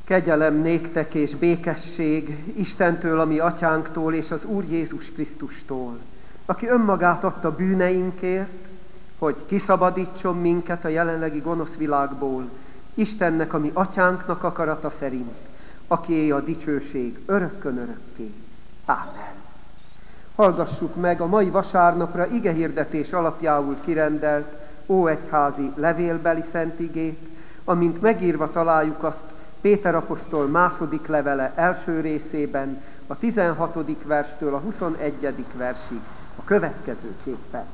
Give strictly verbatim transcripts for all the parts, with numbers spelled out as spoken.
Kegyelem néktek és békesség Istentől, a mi atyánktól és az Úr Jézus Krisztustól, aki önmagát adta bűneinkért, hogy kiszabadítson minket a jelenlegi gonosz világból, Istennek, a mi atyánknak akarata szerint, akié a dicsőség örökkön örökké. Ámen. Hallgassuk meg a mai vasárnapra igehirdetés alapjául kirendelt óegyházi levélbeli szentigét, amint megírva találjuk azt Péter apostol második levele első részében, a tizenhatodik verstől a huszonegyedik versig a következőképpen.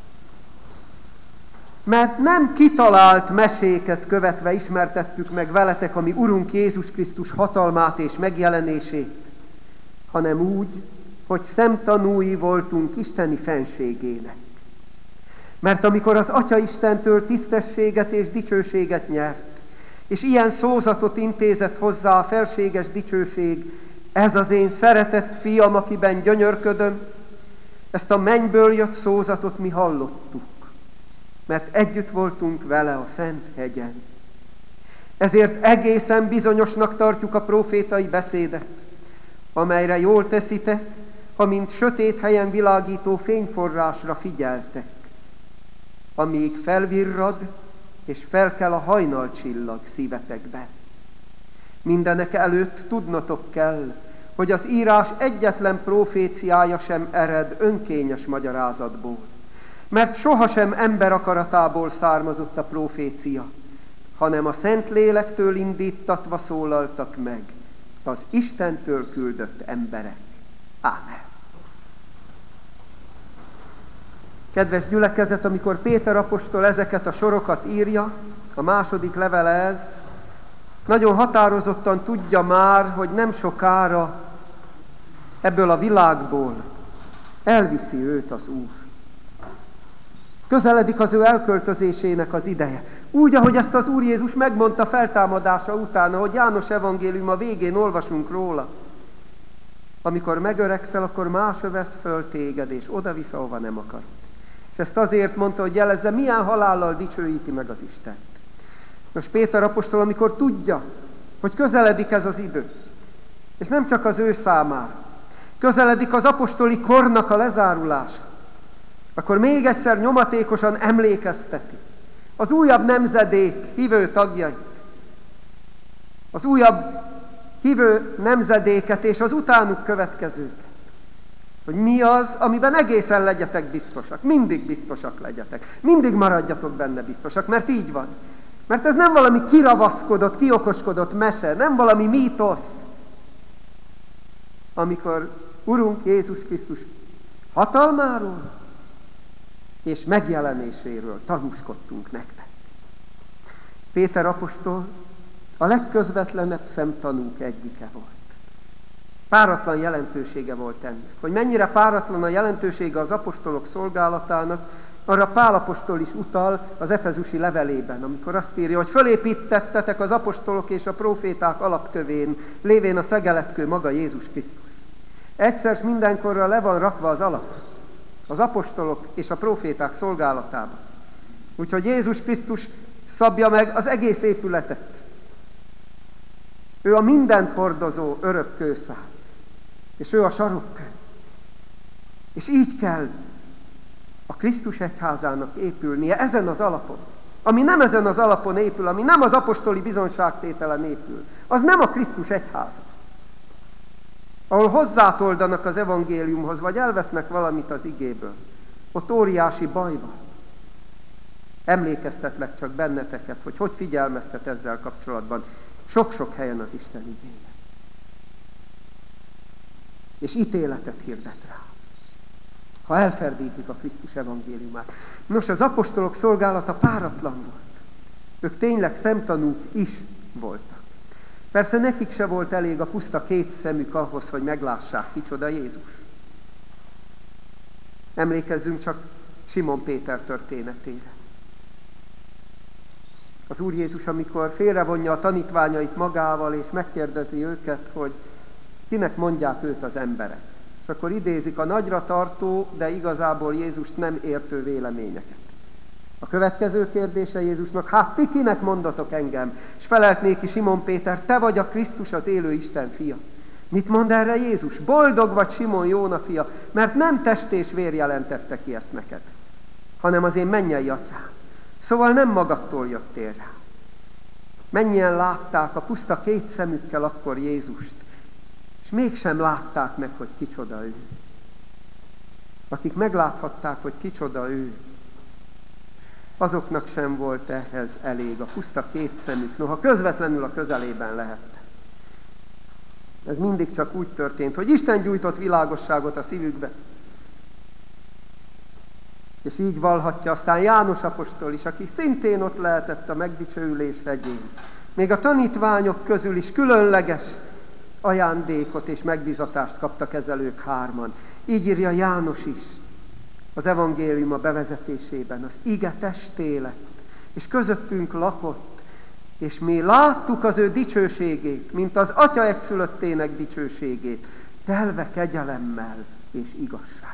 Mert nem kitalált meséket követve ismertettük meg veletek a mi Urunk Jézus Krisztus hatalmát és megjelenését, hanem úgy, hogy szemtanúi voltunk isteni fenségének. Mert amikor az Atya Istentől tisztességet és dicsőséget nyert, és ilyen szózatot intézett hozzá a felséges dicsőség, ez az én szeretett fiam, akiben gyönyörködöm, ezt a mennyből jött szózatot mi hallottuk, mert együtt voltunk vele a Szent hegyen. Ezért egészen bizonyosnak tartjuk a prófétai beszédet, amelyre jól teszitek, ha mint sötét helyen világító fényforrásra figyeltek, amíg felvirrad és felkel a hajnalcsillag szívetekbe. Mindenek előtt tudnotok kell, hogy az írás egyetlen proféciája sem ered önkényes magyarázatból, mert sohasem ember akaratából származott a profécia, hanem a Szentlélektől indítatva szólaltak meg az Istentől küldött emberek. Ámen. Kedves gyülekezet, amikor Péter apostol ezeket a sorokat írja, a második levele ez, nagyon határozottan tudja már, hogy nem sokára ebből a világból elviszi őt az Úr. Közeledik az ő elköltözésének az ideje. Úgy, ahogy ezt az Úr Jézus megmondta feltámadása után, ahogy János evangéliuma végén olvasunk róla. Amikor megöregszel, akkor más vesz föl téged, és oda-vissza, ahova nem akarod. És ezt azért mondta, hogy jelezze, milyen halállal dicsőíti meg az Istent. Most Péter apostol, amikor tudja, hogy közeledik ez az idő, és nem csak az ő számára, közeledik az apostoli kornak a lezárulása, akkor még egyszer nyomatékosan emlékezteti az újabb nemzedék hívő tagjait, az újabb hívő nemzedéket és az utánuk következőket, hogy mi az, amiben egészen legyetek biztosak, mindig biztosak legyetek, mindig maradjatok benne biztosak, mert így van. Mert ez nem valami kiravaszkodott, kiokoskodott mese, nem valami mítosz, amikor Urunk Jézus Krisztus hatalmáról és megjelenéséről tanúskodtunk nektek. Péter apostol a legközvetlenebb szemtanúk egyike volt. Páratlan jelentősége volt ennek. Hogy mennyire páratlan a jelentősége az apostolok szolgálatának, arra Pál apostol is utal az efezusi levelében, amikor azt írja, hogy fölépítettetek az apostolok és a próféták alapkövén, lévén a szegeletkő maga Jézus Krisztus. Egyszer s mindenkorra le van rakva az alap, az apostolok és a próféták szolgálatában. Úgyhogy Jézus Krisztus szabja meg az egész épületet. Ő a mindent hordozó örök kőszál, és ő a sarokkő. És így kell a Krisztus egyházának épülnie ezen az alapon. Ami nem ezen az alapon épül, ami nem az apostoli bizonyságtételen épül, az nem a Krisztus egyháza. Ahol hozzátoldanak az evangéliumhoz, vagy elvesznek valamit az igéből, ott óriási baj van. Emlékeztetlek csak benneteket, hogy hogy figyelmeztet ezzel kapcsolatban sok-sok helyen az Isten igéje. És ítéletet hirdet rá, ha elferdítik a Krisztus evangéliumát. Nos, az apostolok szolgálata páratlan volt. Ők tényleg szemtanúk is voltak. Persze nekik se volt elég a puszta két szemük ahhoz, hogy meglássák, kicsoda Jézus. Emlékezzünk csak Simon Péter történetére. Az Úr Jézus, amikor félrevonja a tanítványait magával, és megkérdezi őket, hogy kinek mondják őt az emberek. És akkor idézik a nagyra tartó, de igazából Jézust nem értő véleményeket. A következő kérdése Jézusnak: hát ti kinek mondatok engem? És felelt néki Simon Péter: te vagy a Krisztus, az élő Isten fia. Mit mond erre Jézus? Boldog vagy, Simon, Jóna fia, mert nem test és vér jelentette ki ezt neked, hanem az én mennyei atyám. Szóval nem magadtól jöttél rá. Mennyien látták a puszta két szemükkel akkor Jézust, és mégsem látták meg, hogy kicsoda ő. Akik megláthatták, hogy kicsoda ő, azoknak sem volt ehhez elég a puszta két szemük, noha közvetlenül a közelében lehette. Ez mindig csak úgy történt, hogy Isten gyújtott világosságot a szívükbe. És így vallhatja aztán János apostol is, aki szintén ott lehetett a megdicsőülés hegyén. Még a tanítványok közül is különleges ajándékot és megbizatást kaptak ezzel ők hárman. Így írja János is az evangélium a bevezetésében: az ige testé lett, és közöttünk lakott, és mi láttuk az ő dicsőségét, mint az Atya egyszülöttének dicsőségét, telve kegyelemmel és igazsággal.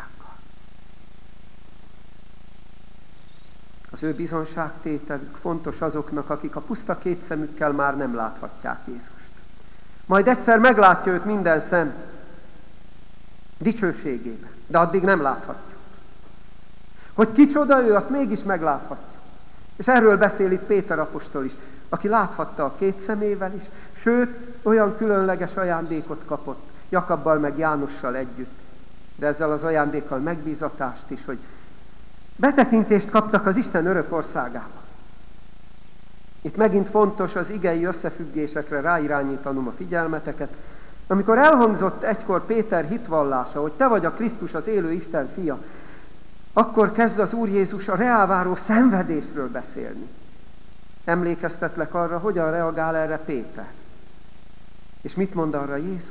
Az ő bizonságtételük fontos azoknak, akik a puszta két szemükkel már nem láthatják Jézust. Majd egyszer meglátja őt minden szem dicsőségében, de addig nem láthatjuk. Hogy kicsoda ő, azt mégis megláthatjuk. És erről beszél itt Péter apostol is, aki láthatta a két szemével is, sőt, olyan különleges ajándékot kapott, Jakabbal meg Jánossal együtt, de ezzel az ajándékkal megbízatást is, hogy betekintést kaptak az Isten örök országába. Itt megint fontos az igei összefüggésekre ráirányítanom a figyelmeteket. Amikor elhangzott egykor Péter hitvallása, hogy te vagy a Krisztus, az élő Isten fia, akkor kezd az Úr Jézus a reáváró szenvedésről beszélni. Emlékeztetlek arra, hogyan reagál erre Péter. És mit mond arra Jézus?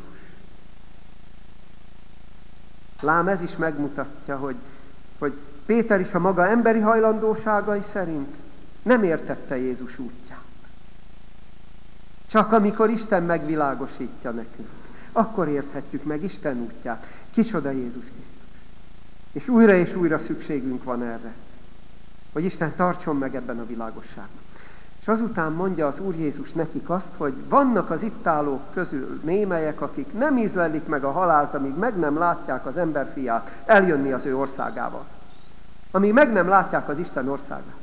Lám ez is megmutatja, hogy, hogy Péter is a maga emberi hajlandóságai szerint nem értette Jézus útját. Csak amikor Isten megvilágosítja nekünk, akkor érthetjük meg Isten útját. Kicsoda Jézus Krisztus. És újra és újra szükségünk van erre, hogy Isten tartson meg ebben a világosságban. És azután mondja az Úr Jézus nekik azt, hogy vannak az itt állók közül némelyek, akik nem ízlelik meg a halált, amíg meg nem látják az emberfiát eljönni az ő országával. Amíg meg nem látják az Isten országát.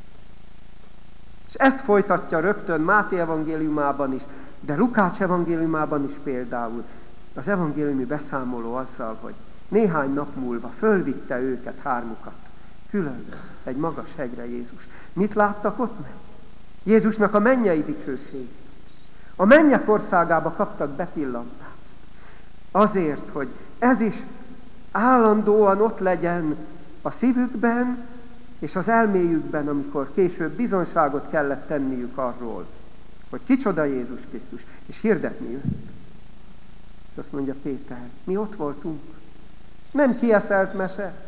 És ezt folytatja rögtön Máté evangéliumában is, de Lukács evangéliumában is például az evangéliumi beszámoló azzal, hogy néhány nap múlva fölvitte őket, hármukat, külön egy magas hegyre Jézus. Mit láttak ott meg? Jézusnak a mennyei dicsőség. A mennyek országába kaptak bepillantást. Azért, hogy ez is állandóan ott legyen a szívükben és az elméjükben, amikor később bizonságot kellett tenniük arról, hogy kicsoda Jézus Krisztus, és hirdetni őt. És azt mondja Péter, mi ott voltunk. Nem kieszelt mese.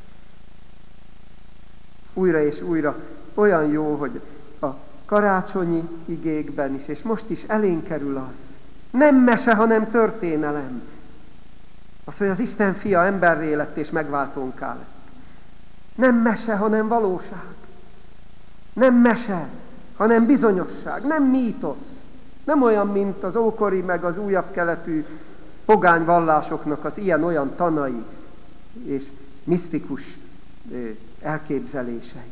Újra és újra olyan jó, hogy a karácsonyi igékben is, és most is elénk kerül az. Nem mese, hanem történelem. Az, hogy az Isten fia emberré lett és megváltónká lett. Nem mese, hanem valóság. Nem mese, hanem bizonyosság. Nem mítosz. Nem olyan, mint az ókori meg az újabb keletű pogány vallásoknak az ilyen-olyan tanai és misztikus elképzelései.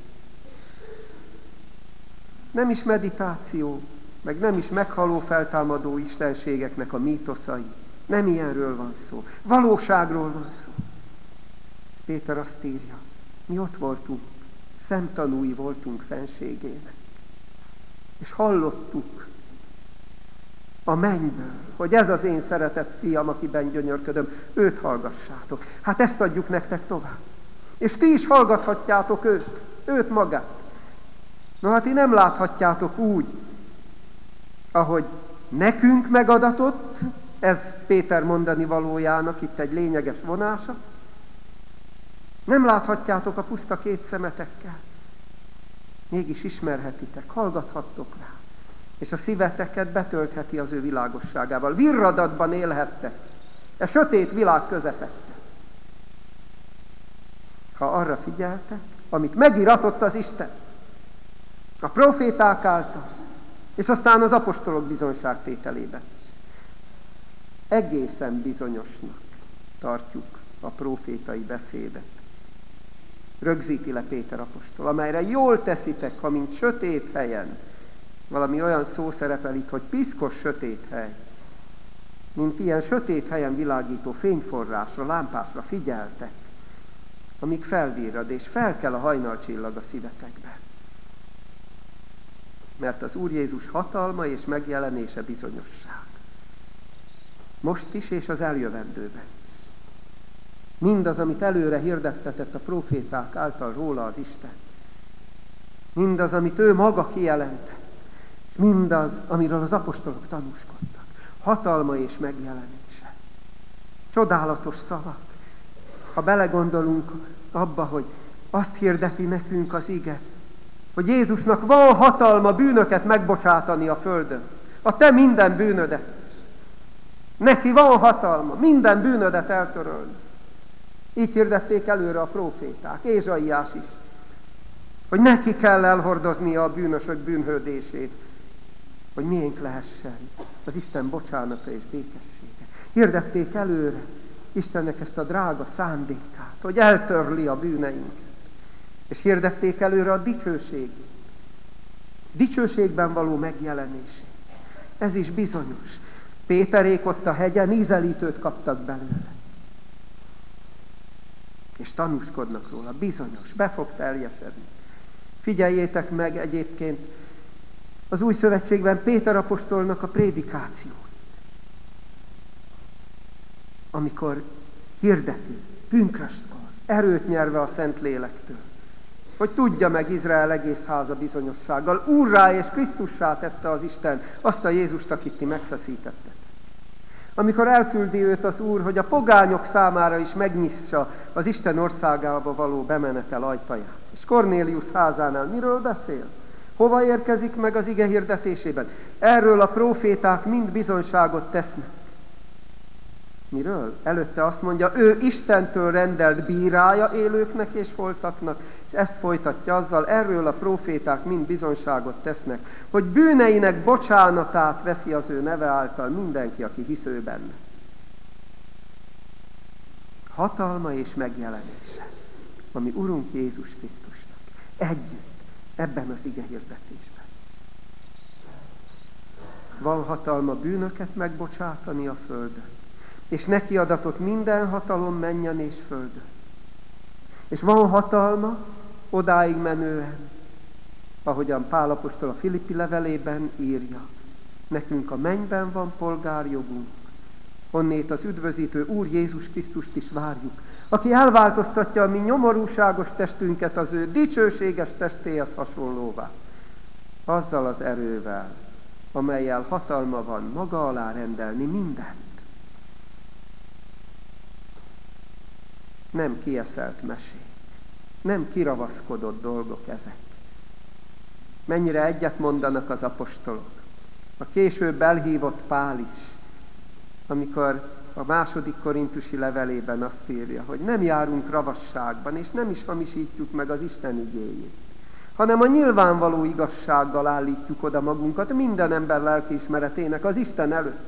Nem is meditáció, meg nem is meghaló feltámadó istenségeknek a mítoszai. Nem ilyenről van szó. Valóságról van szó. Péter azt írja, mi ott voltunk, szemtanúi voltunk fenségének. És hallottuk a mennyből, hogy ez az én szeretett fiam, akiben gyönyörködöm, őt hallgassátok. Hát ezt adjuk nektek tovább. És ti is hallgathatjátok őt, őt magát. Na hát ti nem láthatjátok úgy, ahogy nekünk megadatott, ez Péter mondani valójának itt egy lényeges vonása. Nem láthatjátok a puszta két szemetekkel. Mégis ismerhetitek, hallgathattok rá. És a szíveteket betöltheti az ő világosságával. Virradatban élhettek. E sötét világ közepette. Ha arra figyeltek, amit megiratott az Isten, A proféták által, és aztán az apostolok bizonyságtételében. Egészen bizonyosnak tartjuk a profétai beszédet. Rögzíti le Péter apostol, amelyre jól teszitek, ha mint sötét helyen, valami olyan szó szerepel itt, hogy piszkos sötét hely, mint ilyen sötét helyen világító fényforrásra, lámpásra figyeltek, amíg felvirrad, és felkel a hajnalcsillag a szívetekbe. Mert az Úr Jézus hatalma és megjelenése bizonyosság. Most is, és az eljövendőben is. Mindaz, amit előre hirdettetett a proféták által róla az Isten. Mindaz, amit ő maga kijelentett. És mindaz, amiről az apostolok tanúskodtak. Hatalma és megjelenése. Csodálatos szavak. Ha belegondolunk abba, hogy azt hirdeti nekünk az ige, hogy Jézusnak van hatalma bűnöket megbocsátani a földön. A te minden bűnödet. Neki van hatalma minden bűnödet eltörölni. Így hirdették előre a próféták, Ézsaiás is, hogy neki kell elhordoznia a bűnösök bűnhődését, hogy miénk lehessen az Isten bocsánata és békessége. Hirdették előre Istennek ezt a drága szándékát, hogy eltörli a bűneinket. És hirdették előre a dicsőségét. Dicsőségben való megjelenését. Ez is bizonyos. Péterék ott a hegyen ízelítőt kaptak belőle. És tanúskodnak róla. Bizonyos. Be fog teljesedni. Figyeljétek meg egyébként az Új Szövetségben Péter apostolnak a prédikációt. Amikor hirdeti, pünköstkor, erőt nyerve a Szentlélektől, hogy tudja meg Izrael egész háza bizonyossággal, Úrrá és Krisztussá tette az Isten azt a Jézust, akit ti megfeszítettek. Amikor elküldi őt az Úr, hogy a pogányok számára is megnyissa az Isten országába való bemenetel ajtaját. És Kornélius házánál miről beszél? Hova érkezik meg az ige hirdetésében? Erről a próféták mind bizonyságot tesznek. Miről? Előtte azt mondja, ő Istentől rendelt bírája élőknek és holtaknak, és ezt folytatja azzal, erről a próféták mind bizonyságot tesznek, hogy bűneinek bocsánatát veszi az ő neve által mindenki, aki hisz ő benne. Hatalma és megjelenése, ami Urunk Jézus Krisztusnak együtt ebben az ige hirdetésben. Van hatalma bűnöket megbocsátani a földön, és neki adatott minden hatalom mennyen és földön. És van hatalma odáig menően, ahogyan Pál apostol a Filippi levelében írja, nekünk a mennyben van polgárjogunk, honnét az üdvözítő Úr Jézus Krisztust is várjuk, aki elváltoztatja a mi nyomorúságos testünket az ő dicsőséges testéhez hasonlóvá, azzal az erővel, amellyel hatalma van maga alá rendelni mindent. Nem kieszelt mesék, nem kiravaszkodott dolgok ezek. Mennyire egyet mondanak az apostolok. A később elhívott Pál is, amikor a második korintusi levelében azt írja, hogy nem járunk ravasságban, és nem is hamisítjuk meg az Isten igéjét, hanem a nyilvánvaló igazsággal állítjuk oda magunkat minden ember lelkiismeretének az Isten előtt.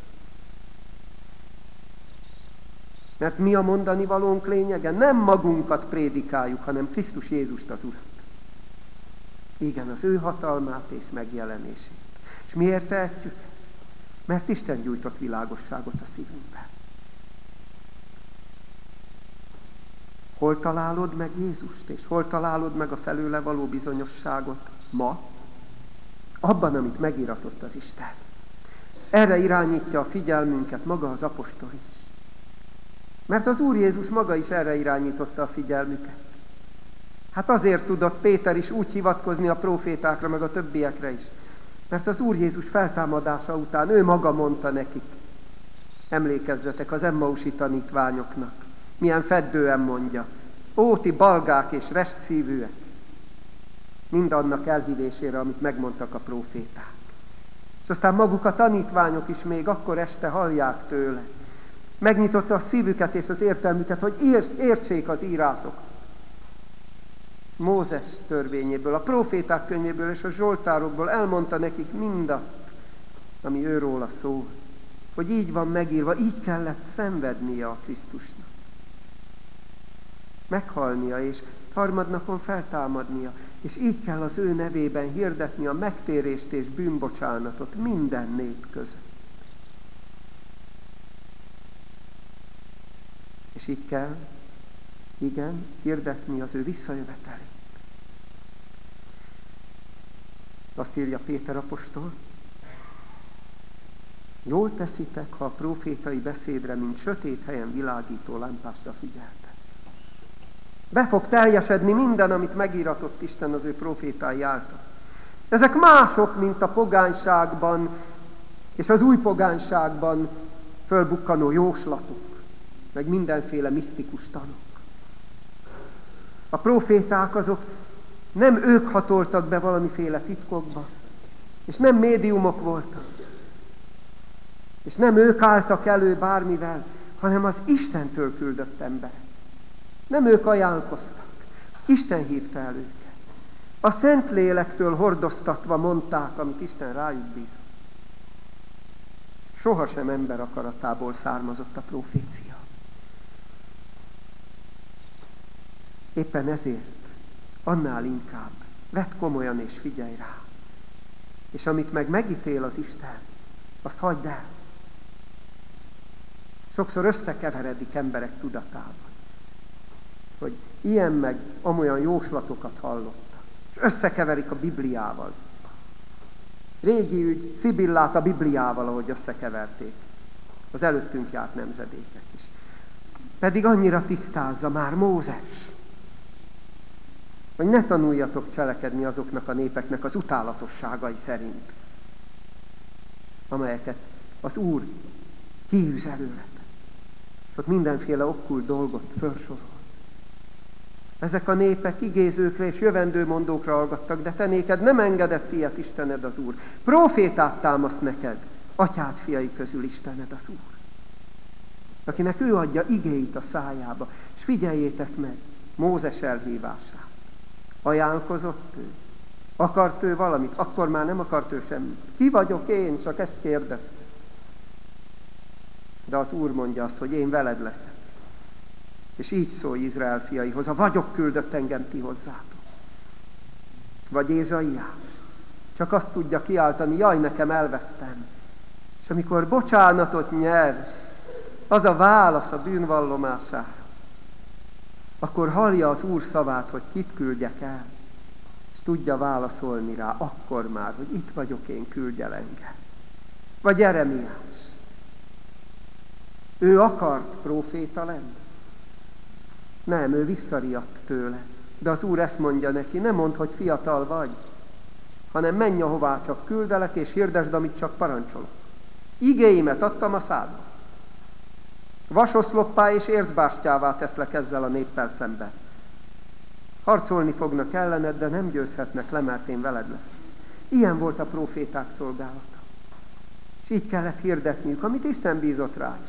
Mert mi a mondani valónk lényege? Nem magunkat prédikáljuk, hanem Krisztus Jézust az Urat. Igen, az ő hatalmát és megjelenését. És miért tehetjük? Mert Isten gyújtott világosságot a szívünkben. Hol találod meg Jézust, és hol találod meg a felőle való bizonyosságot ma? Abban, amit megiratott az Isten. Erre irányítja a figyelmünket maga az apostol is. Mert az Úr Jézus maga is erre irányította a figyelmüket. Hát azért tudott Péter is úgy hivatkozni a prófétákra, meg a többiekre is. Mert az Úr Jézus feltámadása után ő maga mondta nekik. Emlékezzetek az emmausi tanítványoknak. Milyen feddően mondja. Ó, ti balgák és restszívűek. Mind annak elhívésére, amit megmondtak a próféták. És aztán maguk a tanítványok is még akkor este hallják tőle. Megnyitotta a szívüket és az értelmüket, hogy értsék az írások. Mózes törvényéből, a próféták könyvéből és a zsoltárokból elmondta nekik mindazt, ami őróla szól. Hogy így van megírva, így kellett szenvednie a Krisztusnak. Meghalnia és harmadnapon feltámadnia, és így kell az ő nevében hirdetni a megtérést és bűnbocsánatot minden nép között. És így kell, igen, hirdetni az ő visszajövetelét. Azt írja Péter apostol, jól teszitek, ha a prófétai beszédre, mint sötét helyen világító lámpásra figyeltek. Be fog teljesedni minden, amit megíratott Isten az ő prófétái által. Ezek mások, mint a pogányságban és az új pogányságban fölbukkanó jóslatok, meg mindenféle misztikus tanok. A próféták azok nem ők hatoltak be valamiféle titkokba, és nem médiumok voltak, és nem ők álltak elő bármivel, hanem az Istentől küldött emberek. Nem ők ajánlkoztak, Isten hívta el őket. A Szentlélektől hordoztatva mondták, amit Isten rájuk bízott. Sohasem ember akaratából származott a profécia. Éppen ezért, annál inkább, vedd komolyan és figyelj rá. És amit meg megítél az Isten, azt hagyd el. Sokszor összekeveredik emberek tudatában, hogy ilyen meg amolyan jóslatokat hallottak, és összekeverik a Bibliával. Régi ügy Szibillát a Bibliával, ahogy összekeverték. Az előttünk járt nemzedékek is. Pedig annyira tisztázza már Mózes, hogy ne tanuljatok cselekedni azoknak a népeknek az utálatosságai szerint, amelyeket az Úr kiűz előletek. És ott mindenféle okkult dolgot felsorol. Ezek a népek igézőkre és jövendőmondókra hallgattak, de te néked nem engedett ilyet Istened az Úr. Prófétát támaszt neked, atyád fiai közül Istened az Úr. Akinek ő adja igéit a szájába. És figyeljétek meg Mózes elhívását. Ajánlkozott ő? Akart ő valamit? Akkor már nem akart ő semmit. Ki vagyok én? Csak ezt kérdezte. De az Úr mondja azt, hogy én veled leszek. És így szólj Izrael fiaihoz, a vagyok küldött engem ti hozzátok. Vagy Ézsaiás. Csak azt tudja kiáltani, jaj, nekem elvesztem. És amikor bocsánatot nyer, az a válasz a bűnvallomására, akkor hallja az Úr szavát, hogy kit küldjek el, és tudja válaszolni rá akkor már, hogy itt vagyok én, küldj el engem. Vagy Jeremiás. Ő akart próféta lenni. Nem, ő visszariadt tőle. De az Úr ezt mondja neki, nem mondd, hogy fiatal vagy, hanem menj, ahová csak küldelek, és hirdesd, amit csak parancsolok. Igéimet adtam a szádba. Vasoszloppá és ércbástyává teszlek ezzel a néppel szemben. Harcolni fognak ellened, de nem győzhetnek le, mert én veled leszek. Ilyen volt a próféták szolgálata. És így kellett hirdetniük, amit Isten bízott rájuk.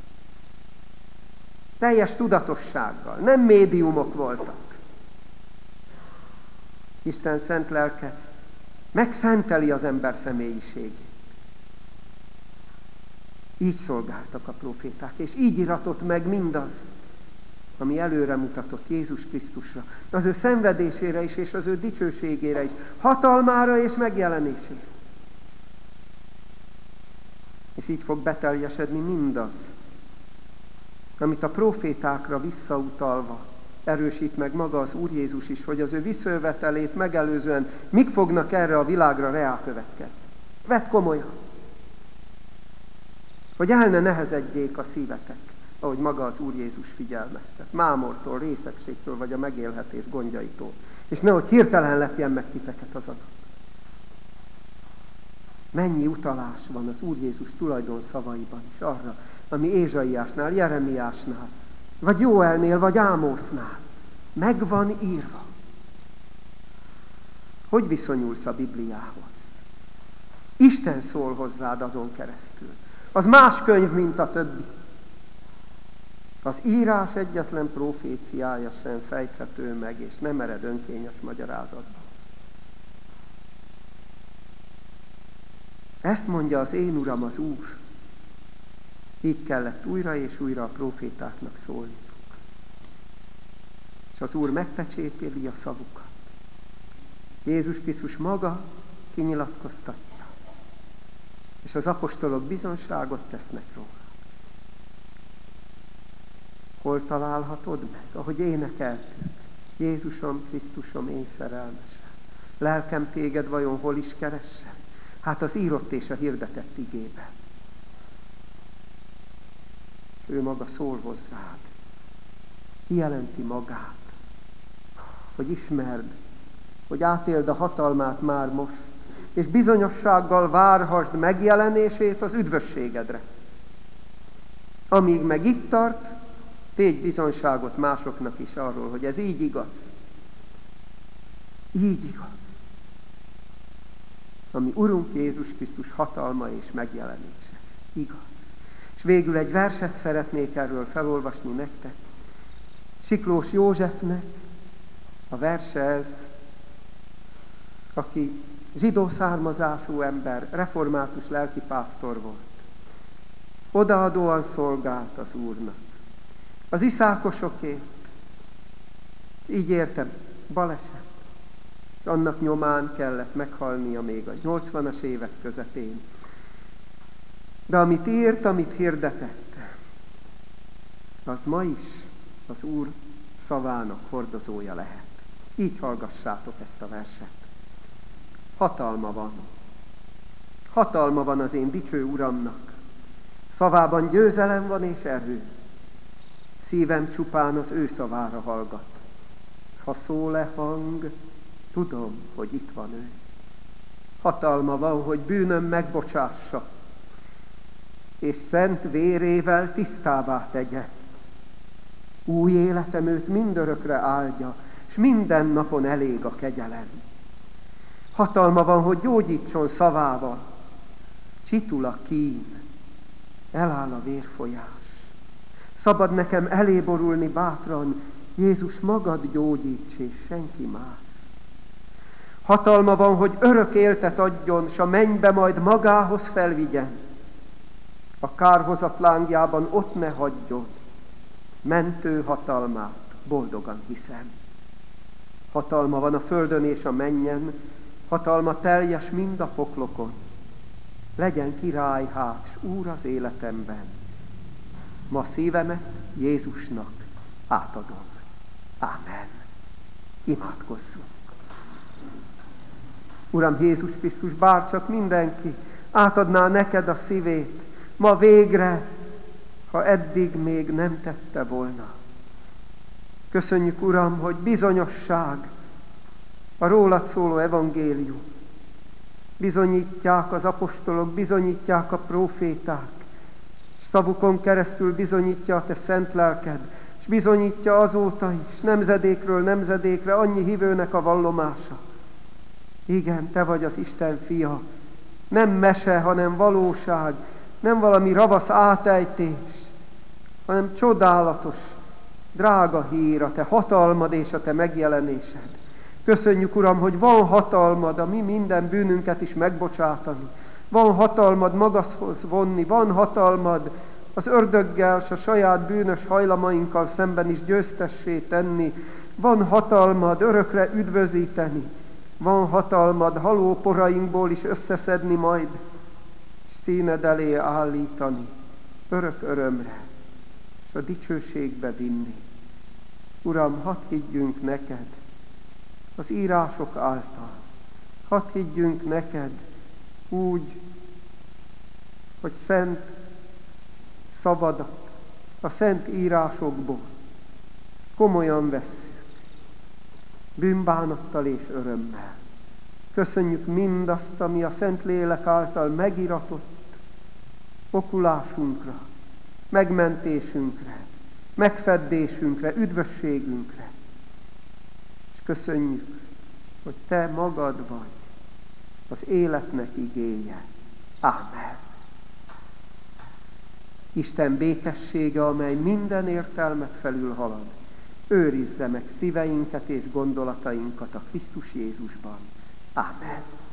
Teljes tudatossággal, nem médiumok voltak. Isten szent lelke megszenteli az ember személyiségét. Így szolgáltak a próféták, és így iratott meg mindaz, ami előre mutatott Jézus Krisztusra, az ő szenvedésére is, és az ő dicsőségére is, hatalmára és megjelenésére. És így fog beteljesedni mindaz, amit a prófétákra visszautalva erősít meg maga az Úr Jézus is, hogy az ő visszajövetelét megelőzően mik fognak erre a világra reál következni. Vedd komolyan! Hogy el ne nehezedjék a szívetek, ahogy maga az Úr Jézus figyelmeztet. Mámortól, részegségtől, vagy a megélhetés gondjaitól. És nehogy hirtelen lepjen meg titeket az adat. Mennyi utalás van az Úr Jézus tulajdon szavaiban is arra, ami Ézsaiásnál, Jeremiásnál, vagy Jóelnél, vagy Ámósznál meg van írva. Hogy viszonyulsz a Bibliához? Isten szól hozzád azon keresztül. Az más könyv, mint a többi. Az írás egyetlen proféciája sem fejthető meg, és nem ered önkényes magyarázatba. Ezt mondja az én Uram, az Úr. Így kellett újra és újra a profétáknak szólni. És az Úr megpecsételi a szavukat. Jézus Krisztus maga kinyilatkoztatja. És az apostolok bizonságot tesznek róla. Hol találhatod meg? Ahogy énekeltük. Jézusom, Krisztusom, én szerelmesem. Lelkem téged vajon hol is keressem? Hát az írott és a hirdetett igében. Ő maga szól hozzád. Kijelenti magát. Hogy ismerd, hogy átéld a hatalmát már most, és bizonyossággal várhasd megjelenését az üdvösségedre. Amíg meg itt tart, tégy bizonyságot másoknak is arról, hogy ez így igaz. Így igaz. Ami Urunk Jézus Krisztus hatalma és megjelenése. Igaz. És végül egy verset szeretnék erről felolvasni nektek. Siklós Józsefnek a verse ez, aki zsidó származású ember, református lelkipásztor volt. Odaadóan szolgált az Úrnak. Az iszákosokért. És így értem, baleset. És annak nyomán kellett meghalnia még a nyolcvanas évek közepén. De amit írt, amit hirdetett, az ma is az Úr szavának hordozója lehet. Így hallgassátok ezt a verset. Hatalma van. Hatalma van az én dicső Uramnak. Szavában győzelem van és erő. Szívem csupán az ő szavára hallgat. Ha szól-e hang, tudom, hogy itt van ő. Hatalma van, hogy bűnöm megbocsássa, és szent vérével tisztává tegye. Új életem őt mindörökre áldja, és minden napon elég a kegyelem. Hatalma van, hogy gyógyítson szavával. Csitul a kín, eláll a vérfolyás. Szabad nekem eléborulni bátran, Jézus magad gyógyíts, és senki más. Hatalma van, hogy örök éltet adjon, s a mennybe majd magához felvigyen. A kárhozat lángjában ott ne hagyjon, mentő hatalmát boldogan hiszem. Hatalma van a földön és a mennyen, hatalma teljes mind a poklokon. Legyen király hát, s Úr az életemben. Ma szívemet Jézusnak átadom. Ámen. Imádkozzunk. Uram Jézus Krisztus, bárcsak mindenki átadná neked a szívét, ma végre, ha eddig még nem tette volna. Köszönjük, Uram, hogy bizonyosság, a rólad szóló evangélium. Bizonyítják az apostolok, bizonyítják a próféták, és szavukon keresztül bizonyítja a te szent lelked, és bizonyítja azóta is, nemzedékről nemzedékre annyi hívőnek a vallomása. Igen, te vagy az Isten fia, nem mese, hanem valóság, nem valami ravasz átejtés, hanem csodálatos, drága hír a te hatalmad és a te megjelenésed. Köszönjük, Uram, hogy van hatalmad a mi minden bűnünket is megbocsátani. Van hatalmad magadhoz vonni, van hatalmad az ördöggel s a saját bűnös hajlamainkkal szemben is győztessé tenni. Van hatalmad örökre üdvözíteni. Van hatalmad haló porainkból is összeszedni majd, és színed elé állítani, örök örömre, és a dicsőségbe vinni. Uram, hadd higgyünk neked az írások által, hadd higgyünk neked úgy, hogy szent szavadat a szent írásokból komolyan vesszük, bűnbánattal és örömmel. Köszönjük mindazt, ami a Szent Lélek által megiratott okulásunkra, megmentésünkre, megfeddésünkre, üdvösségünkre. És köszönjük, hogy te magad vagy az életnek igéje. Ámen. Isten békessége, amely minden értelmet felül halad, őrizze meg szíveinket és gondolatainkat a Krisztus Jézusban. Ámen.